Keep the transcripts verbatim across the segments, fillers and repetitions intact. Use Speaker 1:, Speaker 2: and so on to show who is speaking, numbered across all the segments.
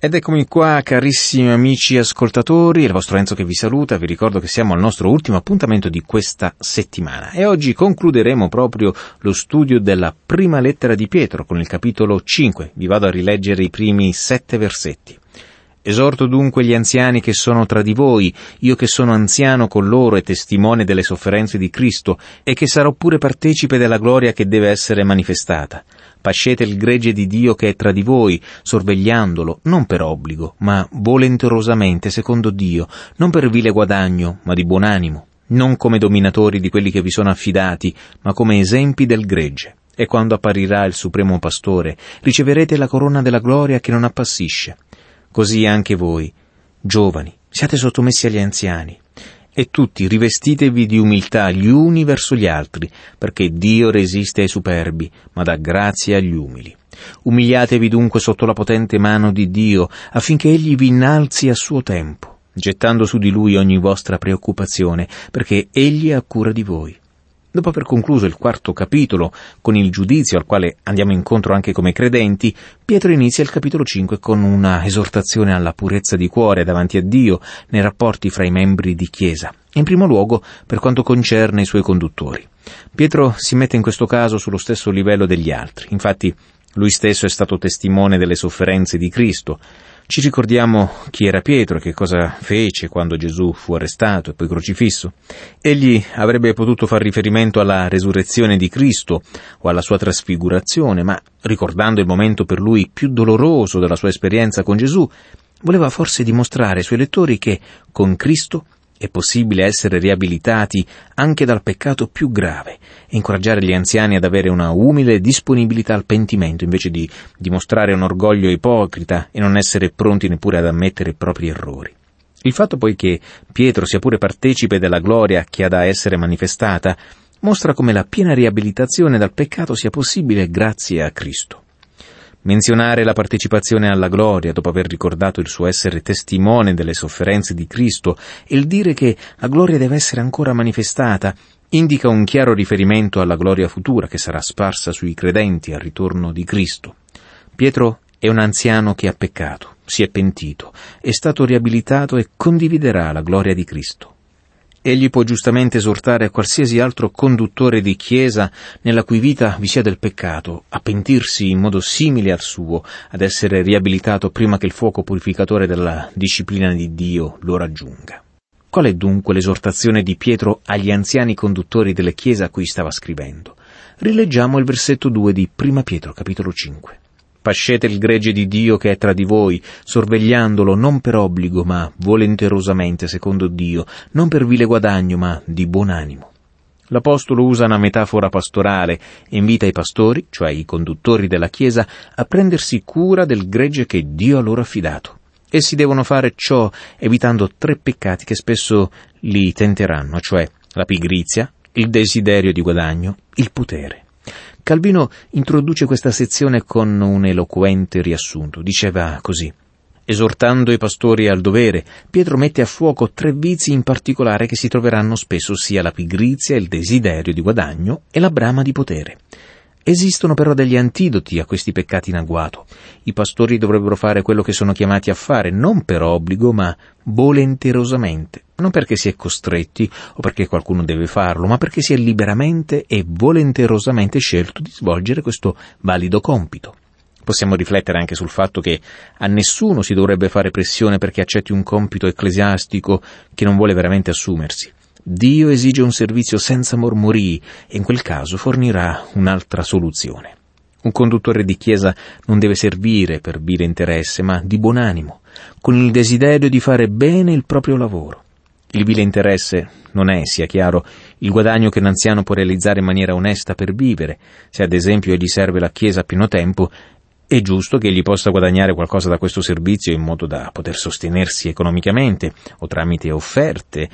Speaker 1: Ed eccomi qua, carissimi amici ascoltatori, il vostro Enzo che vi saluta. Vi ricordo che siamo al nostro ultimo appuntamento di questa settimana e oggi concluderemo proprio lo studio della prima lettera di Pietro con il capitolo cinque. Vi vado a rileggere i primi sette versetti. Esorto dunque gli anziani che sono tra di voi, io che sono anziano con loro e testimone delle sofferenze di Cristo, e che sarò pure partecipe della gloria che deve essere manifestata. Pascete il gregge di Dio che è tra di voi, sorvegliandolo, non per obbligo, ma volenterosamente secondo Dio, non per vile guadagno, ma di buon animo, non come dominatori di quelli che vi sono affidati, ma come esempi del gregge. E quando apparirà il Supremo Pastore, riceverete la corona della gloria che non appassisce. Così anche voi, giovani, siate sottomessi agli anziani, e tutti rivestitevi di umiltà gli uni verso gli altri, perché Dio resiste ai superbi, ma dà grazia agli umili. Umiliatevi dunque sotto la potente mano di Dio, affinché Egli vi innalzi a suo tempo, gettando su di Lui ogni vostra preoccupazione, perché Egli ha cura di voi. Dopo aver concluso il quarto capitolo con il giudizio al quale andiamo incontro anche come credenti, Pietro inizia il capitolo cinque con una esortazione alla purezza di cuore davanti a Dio nei rapporti fra i membri di Chiesa, in primo luogo per quanto concerne i suoi conduttori. Pietro si mette in questo caso sullo stesso livello degli altri, infatti lui stesso è stato testimone delle sofferenze di Cristo. Ci ricordiamo chi era Pietro e che cosa fece quando Gesù fu arrestato e poi crocifisso. Egli avrebbe potuto far riferimento alla resurrezione di Cristo o alla sua trasfigurazione, ma ricordando il momento per lui più doloroso della sua esperienza con Gesù, voleva forse dimostrare ai suoi lettori che con Cristo è possibile essere riabilitati anche dal peccato più grave e incoraggiare gli anziani ad avere una umile disponibilità al pentimento invece di dimostrare un orgoglio ipocrita e non essere pronti neppure ad ammettere i propri errori. Il fatto poi che Pietro sia pure partecipe della gloria che ha da essere manifestata mostra come la piena riabilitazione dal peccato sia possibile grazie a Cristo. Menzionare la partecipazione alla gloria dopo aver ricordato il suo essere testimone delle sofferenze di Cristo e il dire che la gloria deve essere ancora manifestata indica un chiaro riferimento alla gloria futura che sarà sparsa sui credenti al ritorno di Cristo. Pietro è un anziano che ha peccato, si è pentito, è stato riabilitato e condividerà la gloria di Cristo. Egli può giustamente esortare qualsiasi altro conduttore di Chiesa nella cui vita vi sia del peccato a pentirsi in modo simile al suo, ad essere riabilitato prima che il fuoco purificatore della disciplina di Dio lo raggiunga. Qual è dunque l'esortazione di Pietro agli anziani conduttori delle Chiese a cui stava scrivendo? Rileggiamo il versetto due di prima Pietro, capitolo cinque. Pascete il gregge di Dio che è tra di voi, sorvegliandolo non per obbligo, ma volenterosamente secondo Dio, non per vile guadagno, ma di buon animo. L'Apostolo usa una metafora pastorale e invita i pastori, cioè i conduttori della Chiesa, a prendersi cura del gregge che Dio ha loro affidato. Essi devono fare ciò evitando tre peccati che spesso li tenteranno, cioè la pigrizia, il desiderio di guadagno, il potere. Calvino introduce questa sezione con un eloquente riassunto. Diceva così: esortando i pastori al dovere, Pietro mette a fuoco tre vizi in particolare che si troveranno spesso, sia la pigrizia, il desiderio di guadagno e la brama di potere. Esistono però degli antidoti a questi peccati in agguato. I pastori dovrebbero fare quello che sono chiamati a fare, non per obbligo, ma volenterosamente, non perché si è costretti o perché qualcuno deve farlo, ma perché si è liberamente e volenterosamente scelto di svolgere questo valido compito. Possiamo riflettere anche sul fatto che a nessuno si dovrebbe fare pressione perché accetti un compito ecclesiastico che non vuole veramente assumersi. Dio esige un servizio senza mormorii e in quel caso fornirà un'altra soluzione. Un conduttore di Chiesa non deve servire per vile interesse, ma di buon animo, con il desiderio di fare bene il proprio lavoro. Il vile interesse non è, sia chiaro, il guadagno che un anziano può realizzare in maniera onesta per vivere. Se ad esempio egli serve la Chiesa a pieno tempo, è giusto che egli possa guadagnare qualcosa da questo servizio in modo da poter sostenersi economicamente, o tramite offerte,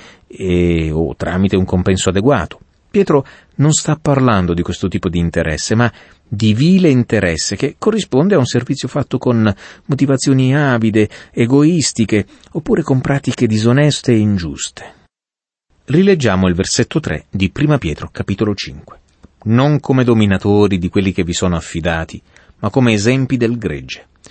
Speaker 1: e, o tramite un compenso adeguato. Pietro non sta parlando di questo tipo di interesse, ma di vile interesse che corrisponde a un servizio fatto con motivazioni avide, egoistiche, oppure con pratiche disoneste e ingiuste. Rileggiamo il versetto tre di prima Pietro, capitolo cinque. Non come dominatori di quelli che vi sono affidati, ma come esempi del gregge.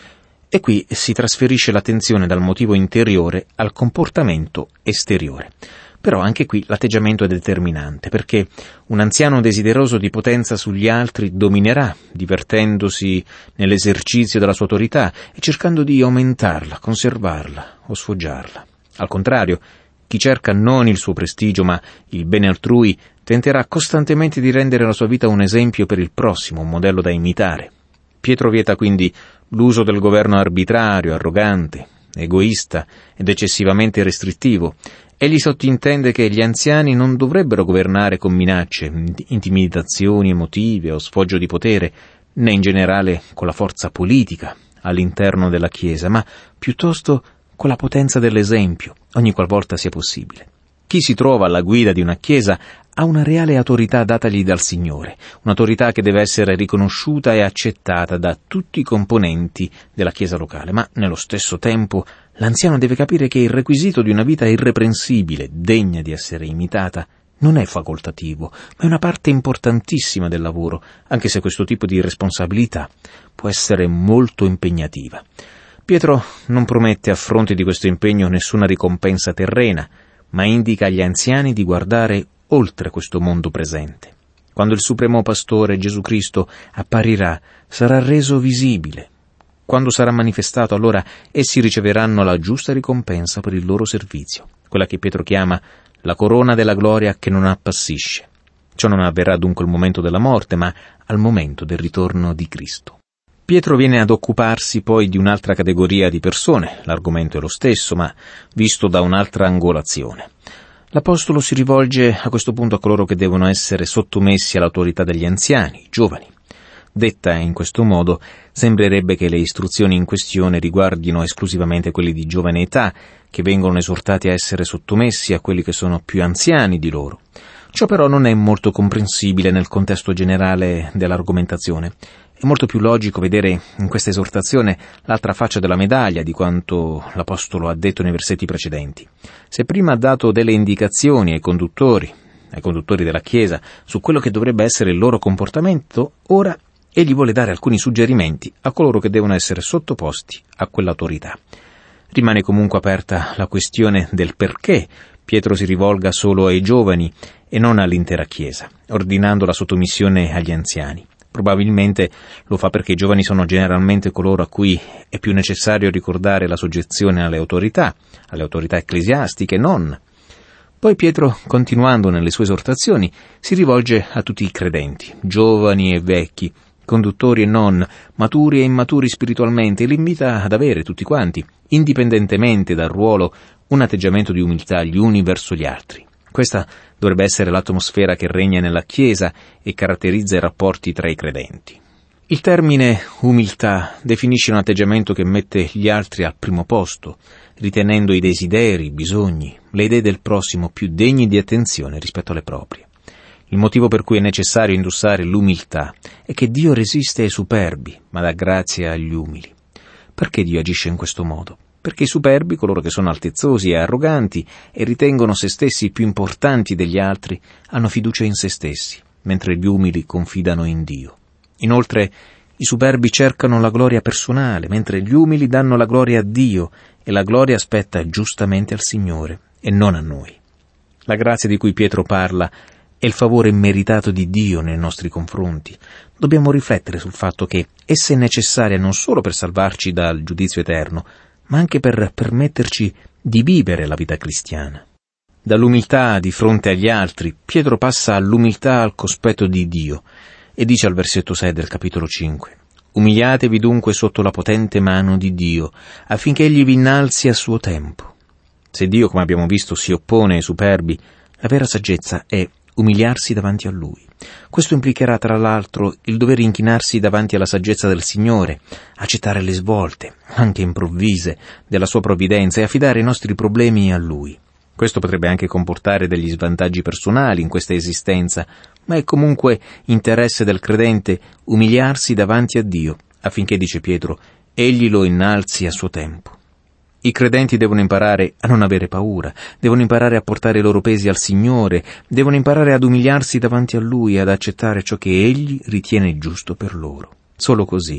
Speaker 1: E qui si trasferisce l'attenzione dal motivo interiore al comportamento esteriore. Però anche qui l'atteggiamento è determinante, perché un anziano desideroso di potenza sugli altri dominerà, divertendosi nell'esercizio della sua autorità e cercando di aumentarla, conservarla o sfoggiarla. Al contrario, chi cerca non il suo prestigio ma il bene altrui tenterà costantemente di rendere la sua vita un esempio per il prossimo, un modello da imitare. Pietro vieta quindi l'uso del governo arbitrario, arrogante, egoista ed eccessivamente restrittivo. Egli sottintende che gli anziani non dovrebbero governare con minacce, intimidazioni emotive o sfoggio di potere, né in generale con la forza politica all'interno della Chiesa, ma piuttosto con la potenza dell'esempio, ogni qualvolta sia possibile. Chi si trova alla guida di una Chiesa ha una reale autorità datagli dal Signore, un'autorità che deve essere riconosciuta e accettata da tutti i componenti della Chiesa locale, ma nello stesso tempo l'anziano deve capire che il requisito di una vita irreprensibile, degna di essere imitata, non è facoltativo, ma è una parte importantissima del lavoro, anche se questo tipo di responsabilità può essere molto impegnativa. Pietro non promette a fronte di questo impegno nessuna ricompensa terrena, ma indica agli anziani di guardare oltre questo mondo presente. Quando il Supremo Pastore Gesù Cristo apparirà, sarà reso visibile. Quando sarà manifestato, allora essi riceveranno la giusta ricompensa per il loro servizio, quella che Pietro chiama la corona della gloria che non appassisce. Ciò non avverrà dunque al momento della morte, ma al momento del ritorno di Cristo. Pietro viene ad occuparsi poi di un'altra categoria di persone, l'argomento è lo stesso, ma visto da un'altra angolazione. L'Apostolo si rivolge a questo punto a coloro che devono essere sottomessi all'autorità degli anziani, giovani. Detta in questo modo, sembrerebbe che le istruzioni in questione riguardino esclusivamente quelli di giovane età, che vengono esortati a essere sottomessi a quelli che sono più anziani di loro. Ciò però non è molto comprensibile nel contesto generale dell'argomentazione. È molto più logico vedere in questa esortazione l'altra faccia della medaglia di quanto l'Apostolo ha detto nei versetti precedenti. Se prima ha dato delle indicazioni ai conduttori, ai conduttori della Chiesa, su quello che dovrebbe essere il loro comportamento, ora egli vuole dare alcuni suggerimenti a coloro che devono essere sottoposti a quell'autorità. Rimane comunque aperta la questione del perché Pietro si rivolga solo ai giovani e non all'intera Chiesa, ordinando la sottomissione agli anziani. Probabilmente lo fa perché i giovani sono generalmente coloro a cui è più necessario ricordare la soggezione alle autorità, alle autorità ecclesiastiche, non. Poi Pietro, continuando nelle sue esortazioni, si rivolge a tutti i credenti, giovani e vecchi, conduttori e non, maturi e immaturi spiritualmente, e li invita ad avere tutti quanti, indipendentemente dal ruolo, un atteggiamento di umiltà gli uni verso gli altri. Questa dovrebbe essere l'atmosfera che regna nella Chiesa e caratterizza i rapporti tra i credenti. Il termine umiltà definisce un atteggiamento che mette gli altri al primo posto, ritenendo i desideri, i bisogni, le idee del prossimo più degni di attenzione rispetto alle proprie. Il motivo per cui è necessario indossare l'umiltà è che Dio resiste ai superbi, ma dà grazia agli umili. Perché Dio agisce in questo modo? Perché i superbi, coloro che sono altezzosi e arroganti e ritengono se stessi più importanti degli altri, hanno fiducia in se stessi, mentre gli umili confidano in Dio. Inoltre, i superbi cercano la gloria personale, mentre gli umili danno la gloria a Dio, e la gloria spetta giustamente al Signore, e non a noi. La grazia di cui Pietro parla è il favore immeritato di Dio nei nostri confronti. Dobbiamo riflettere sul fatto che essa è necessaria non solo per salvarci dal giudizio eterno, ma anche per permetterci di vivere la vita cristiana. Dall'umiltà di fronte agli altri, Pietro passa all'umiltà al cospetto di Dio, e dice al versetto sei del capitolo cinque, «Umiliatevi dunque sotto la potente mano di Dio, affinché Egli vi innalzi a suo tempo». Se Dio, come abbiamo visto, si oppone ai superbi, la vera saggezza è umiliarsi davanti a Lui. Questo implicherà, tra l'altro, il dover inchinarsi davanti alla saggezza del Signore, accettare le svolte, anche improvvise, della Sua provvidenza e affidare i nostri problemi a Lui. Questo potrebbe anche comportare degli svantaggi personali in questa esistenza, ma è comunque interesse del credente umiliarsi davanti a Dio, affinché, dice Pietro, Egli lo innalzi a suo tempo. I credenti devono imparare a non avere paura, devono imparare a portare i loro pesi al Signore, devono imparare ad umiliarsi davanti a Lui e ad accettare ciò che Egli ritiene giusto per loro. Solo così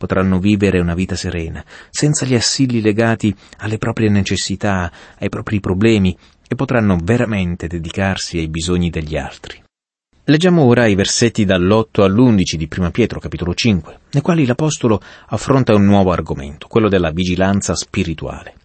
Speaker 1: potranno vivere una vita serena, senza gli assilli legati alle proprie necessità, ai propri problemi, e potranno veramente dedicarsi ai bisogni degli altri. Leggiamo ora i versetti dall'otto all'undici di Prima Pietro, capitolo cinque, nei quali l'Apostolo affronta un nuovo argomento, quello della vigilanza spirituale.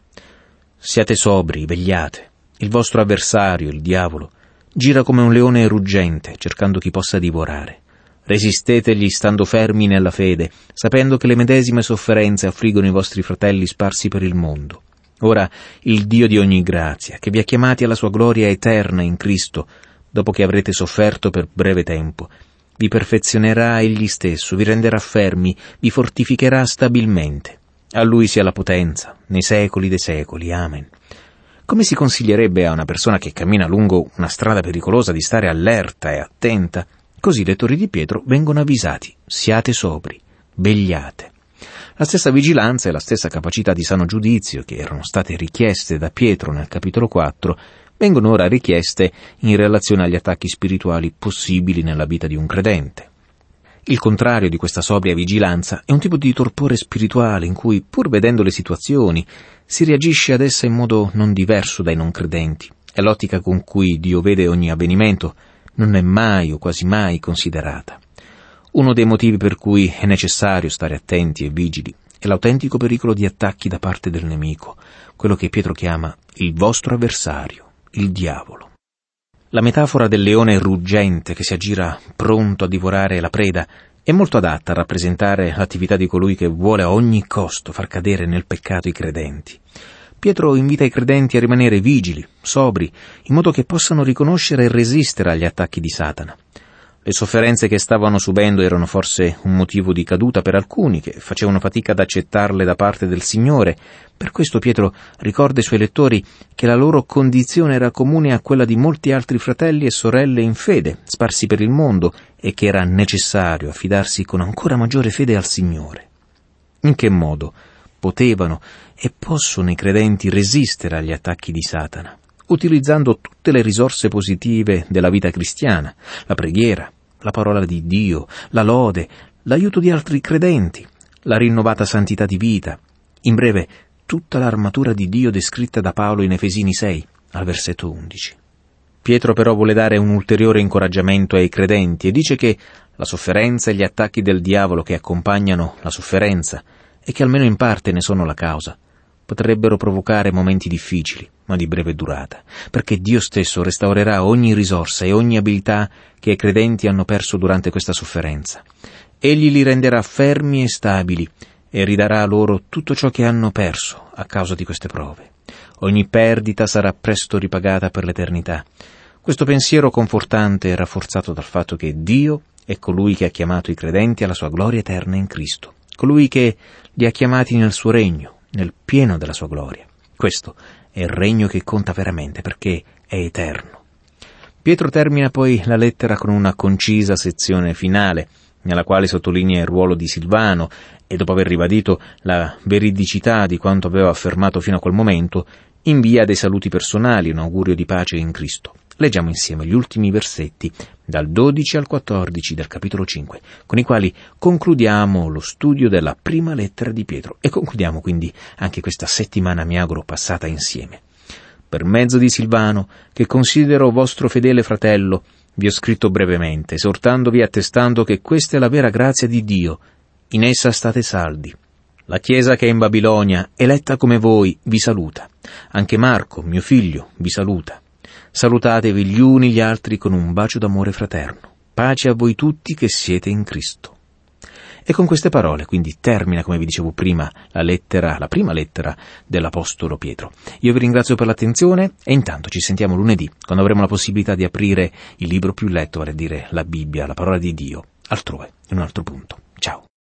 Speaker 1: Siate sobri, vegliate. Il vostro avversario, il diavolo, gira come un leone ruggente, cercando chi possa divorare. Resistetegli stando fermi nella fede, sapendo che le medesime sofferenze affliggono i vostri fratelli sparsi per il mondo. Ora il Dio di ogni grazia, che vi ha chiamati alla sua gloria eterna in Cristo, dopo che avrete sofferto per breve tempo, vi perfezionerà egli stesso, vi renderà fermi, vi fortificherà stabilmente. A lui sia la potenza, nei secoli dei secoli. Amen. Come si consiglierebbe a una persona che cammina lungo una strada pericolosa di stare allerta e attenta? Così i lettori di Pietro vengono avvisati: siate sobri, vegliate. La stessa vigilanza e la stessa capacità di sano giudizio che erano state richieste da Pietro nel capitolo quattro vengono ora richieste in relazione agli attacchi spirituali possibili nella vita di un credente. Il contrario di questa sobria vigilanza è un tipo di torpore spirituale in cui, pur vedendo le situazioni, si reagisce ad essa in modo non diverso dai non credenti, e l'ottica con cui Dio vede ogni avvenimento non è mai o quasi mai considerata. Uno dei motivi per cui è necessario stare attenti e vigili è l'autentico pericolo di attacchi da parte del nemico, quello che Pietro chiama il vostro avversario, il diavolo. La metafora del leone ruggente che si aggira pronto a divorare la preda è molto adatta a rappresentare l'attività di colui che vuole a ogni costo far cadere nel peccato i credenti. Pietro invita i credenti a rimanere vigili, sobri, in modo che possano riconoscere e resistere agli attacchi di Satana. Le sofferenze che stavano subendo erano forse un motivo di caduta per alcuni, che facevano fatica ad accettarle da parte del Signore. Per questo Pietro ricorda ai suoi lettori che la loro condizione era comune a quella di molti altri fratelli e sorelle in fede, sparsi per il mondo, e che era necessario affidarsi con ancora maggiore fede al Signore. In che modo potevano e possono i credenti resistere agli attacchi di Satana? Utilizzando tutte le risorse positive della vita cristiana, la preghiera, la parola di Dio, la lode, l'aiuto di altri credenti, la rinnovata santità di vita, in breve, tutta l'armatura di Dio descritta da Paolo in Efesini sei, al versetto undici. Pietro però vuole dare un ulteriore incoraggiamento ai credenti e dice che la sofferenza e gli attacchi del diavolo che accompagnano la sofferenza, e che almeno in parte ne sono la causa, potrebbero provocare momenti difficili, ma di breve durata, perché Dio stesso restaurerà ogni risorsa e ogni abilità che i credenti hanno perso durante questa sofferenza. Egli li renderà fermi e stabili e ridarà loro tutto ciò che hanno perso a causa di queste prove. Ogni perdita sarà presto ripagata per l'eternità. Questo pensiero confortante è rafforzato dal fatto che Dio è colui che ha chiamato i credenti alla sua gloria eterna in Cristo, colui che li ha chiamati nel suo regno, nel pieno della sua gloria. Questo è il regno che conta veramente, perché è eterno. Pietro termina poi la lettera con una concisa sezione finale, nella quale sottolinea il ruolo di Silvano e, dopo aver ribadito la veridicità di quanto aveva affermato fino a quel momento, invia dei saluti personali, un augurio di pace in Cristo. Leggiamo insieme gli ultimi versetti dal dodici al quattordici del capitolo cinque, con i quali concludiamo lo studio della prima lettera di Pietro e concludiamo quindi anche questa settimana, mi auguro, passata insieme. Per mezzo di Silvano, che considero vostro fedele fratello, vi ho scritto brevemente, esortandovi e attestando che questa è la vera grazia di Dio. In essa state saldi. La Chiesa che è in Babilonia, eletta come voi, vi saluta. Anche Marco, mio figlio, vi saluta. Salutatevi gli uni gli altri con un bacio d'amore fraterno. Pace a voi tutti che siete in Cristo. E con queste parole quindi termina, come vi dicevo prima, la lettera, la prima lettera dell'Apostolo Pietro. Io vi ringrazio per l'attenzione e intanto ci sentiamo lunedì, quando avremo la possibilità di aprire il libro più letto, vale a dire la Bibbia, la parola di Dio, altrove, in un altro punto. Ciao.